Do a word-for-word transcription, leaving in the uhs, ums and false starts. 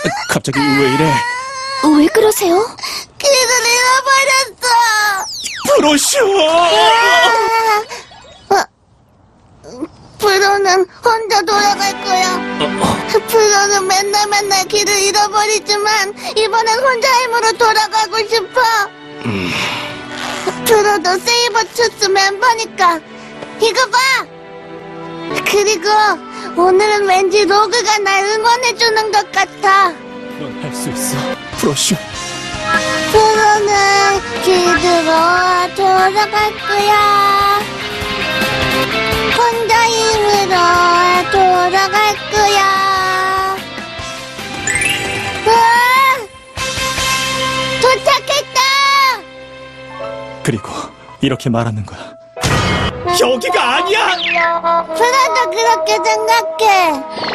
갑자기 왜 이래? 왜 그러세요? 길을 잃어버렸어. 프로슈! 어, 프로는 혼자 돌아갈 거야. 프로는 맨날 맨날 길을 잃어버리지만 이번엔 혼자 힘으로 돌아가고 싶어. 음. 프로도 세이버투스 멤버니까 이거 봐. 그리고 오늘은 왠지 로그가 날 응원해주는 것 같아. 넌 할 수 있어, 프로슈. 프로는 길들어 돌아갈 거야. 혼자 힘으로 돌아갈 거야. 우와! 도착했다! 그리고 이렇게 말하는 거야. 여기가 아니야! 프로도 그렇게 생각해.